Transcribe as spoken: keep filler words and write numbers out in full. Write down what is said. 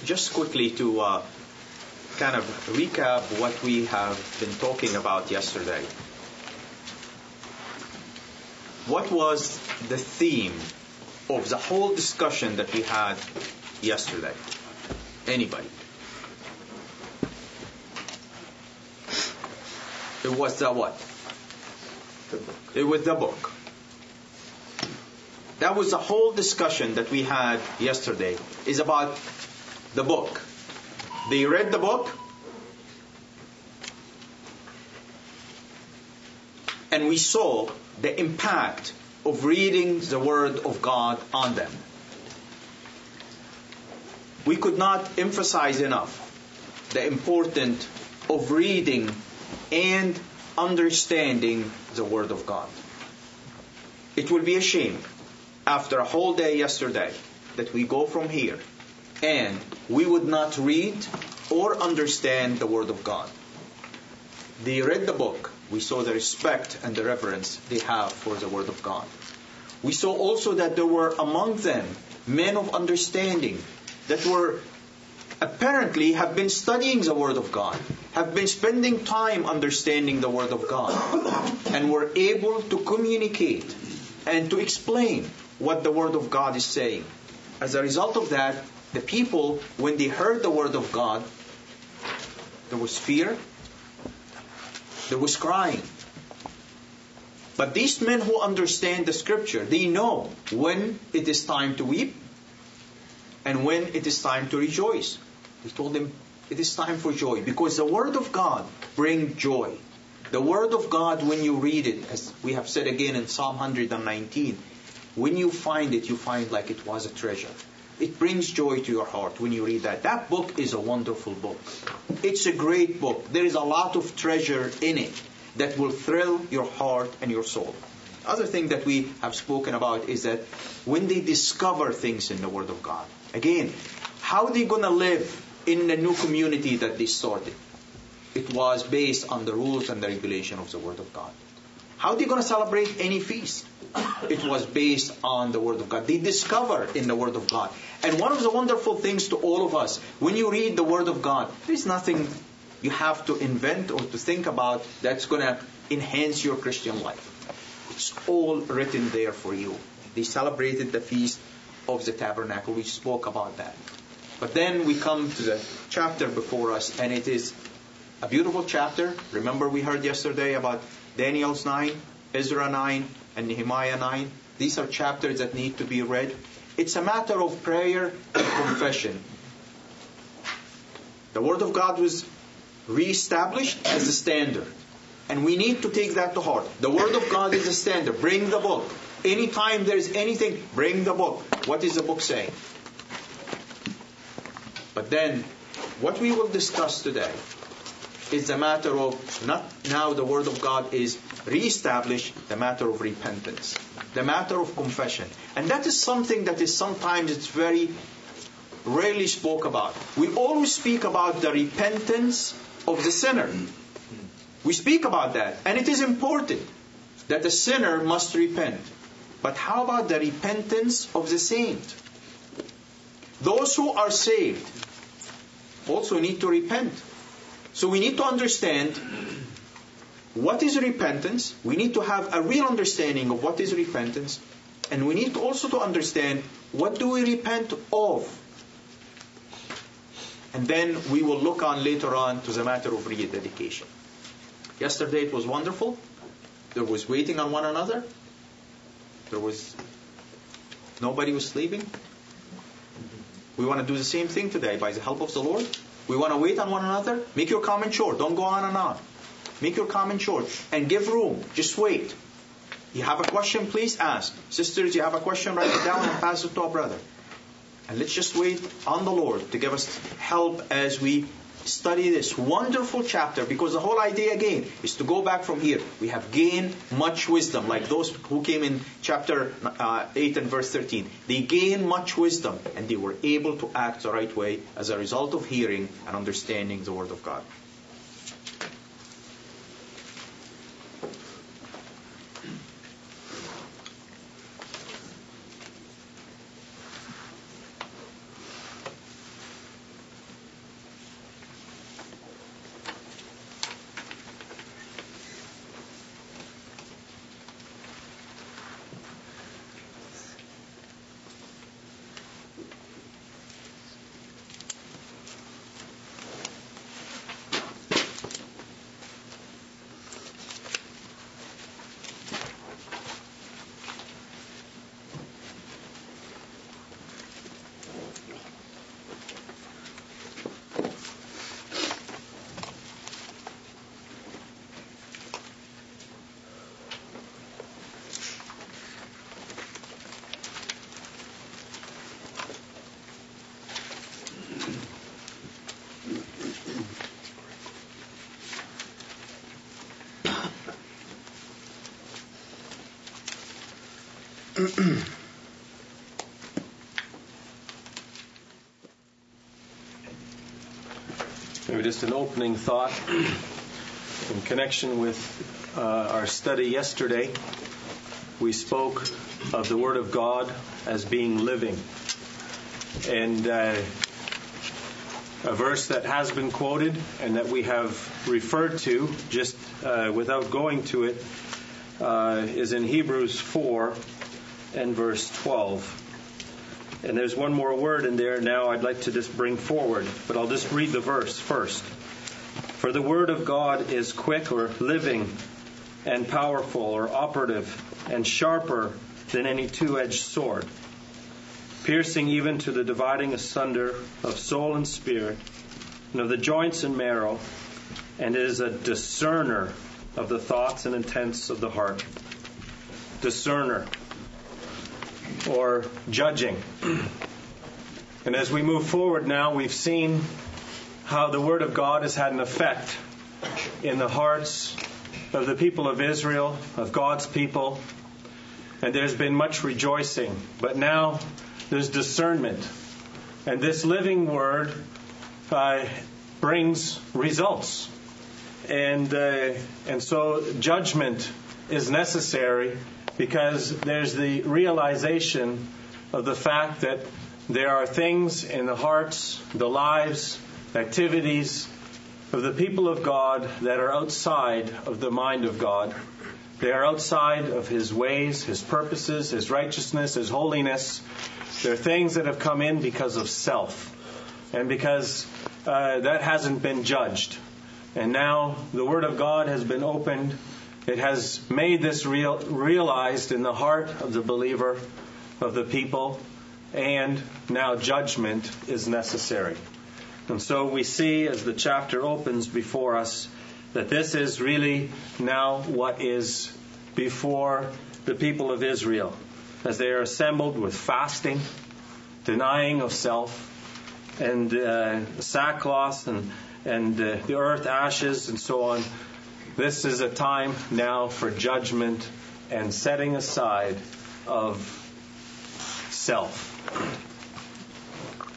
just quickly to uh, kind of recap what we have been talking about yesterday. What was the theme of the whole discussion that we had yesterday? Anybody? It was the what? The book. It was the book. That was the whole discussion that we had yesterday, is about the book. They read the book, and we saw the impact of reading the Word of God on them. We could not emphasize enough the importance of reading and understanding the Word of God. It will be a shame after a whole day yesterday that we go from here and we would not read or understand the Word of God. They read the book. We saw the respect and the reverence they have for the Word of God. We saw also that there were among them men of understanding that were apparently have been studying the Word of God, have been spending time understanding the Word of God, and were able to communicate and to explain what the Word of God is saying. As a result of that, the people, when they heard the Word of God, there was fear, there was crying. But these men who understand the Scripture, they know when it is time to weep and when it is time to rejoice. We told them it is time for joy, because the Word of God brings joy. The Word of God, when you read it, as we have said again in Psalm one nineteen, when you find it, you find like it was a treasure. It brings joy to your heart when you read that. That book is a wonderful book. It's a great book. There is a lot of treasure in it that will thrill your heart and your soul. Other thing that we have spoken about is that when they discover things in the Word of God, again, how are they going to live in the new community that they started? It was based on the rules and the regulation of the Word of God. How are they going to celebrate any feast? It was based on the Word of God. They discover in the Word of God. And one of the wonderful things to all of us, when you read the Word of God, there is nothing you have to invent or to think about that's going to enhance your Christian life. It's all written there for you. They celebrated the Feast of the Tabernacle. We spoke about that. But then we come to the chapter before us, and it is a beautiful chapter. Remember we heard yesterday about Daniel's nine, Ezra nine, and Nehemiah nine. These are chapters that need to be read. It's a matter of prayer and confession. The Word of God was reestablished as a standard. And we need to take that to heart. The Word of God is a standard. Bring the book. Anytime there is anything, bring the book. What is the book saying? But then, what we will discuss today is the matter of, not now the Word of God is reestablished, the matter of repentance. The matter of confession. And that is something that is sometimes it's very rarely spoke about. We always speak about the repentance of the sinner. We speak about that. And it is important that the sinner must repent. But how about the repentance of the saint? Those who are saved also need to repent. So we need to understand what is repentance. We need to have a real understanding of what is repentance. And we need also to understand what do we repent of. And then we will look on later on to the matter of rededication. Yesterday it was wonderful. There was waiting on one another. There was nobody was sleeping. We want to do the same thing today by the help of the Lord. We want to wait on one another. Make your comment short. Don't go on and on. Make your comment short and give room. Just wait. You have a question, please ask. Sisters, you have a question, write it down and pass it to a brother. And let's just wait on the Lord to give us help as we study this wonderful chapter, because the whole idea again is to go back from here. We have gained much wisdom, like those who came in chapter uh, eight and verse thirteen. They gained much wisdom and they were able to act the right way as a result of hearing and understanding the Word of God. Maybe just an opening thought in connection with uh, our study yesterday. We spoke of the Word of God as being living. And uh, a verse that has been quoted and that we have referred to, just uh, without going to it, uh, is in Hebrews four and verse twelve. And there's one more word in there now I'd like to just bring forward, but I'll just read the verse first. For the Word of God is quick or living and powerful or operative and sharper than any two-edged sword, piercing even to the dividing asunder of soul and spirit, and of the joints and marrow, and is a discerner of the thoughts and intents of the heart. Discerner, or judging. And as we move forward now, we've seen how the Word of God has had an effect in the hearts of the people of Israel, of God's people, and there's been much rejoicing. But now there's discernment. And this living Word uh, brings results. And, uh, and so judgment is necessary, because there's the realization of the fact that there are things in the hearts, the lives, activities of the people of God that are outside of the mind of God. They are outside of His ways, His purposes, His righteousness, His holiness. They're things that have come in because of self, and because uh, that hasn't been judged. And now the Word of God has been opened. It has made this real, realized in the heart of the believer, of the people, and now judgment is necessary. And so we see as the chapter opens before us that this is really now what is before the people of Israel, as they are assembled with fasting, denying of self, and uh, sackcloth and, and uh, the earth, ashes, and so on. This is a time now for judgment and setting aside of self.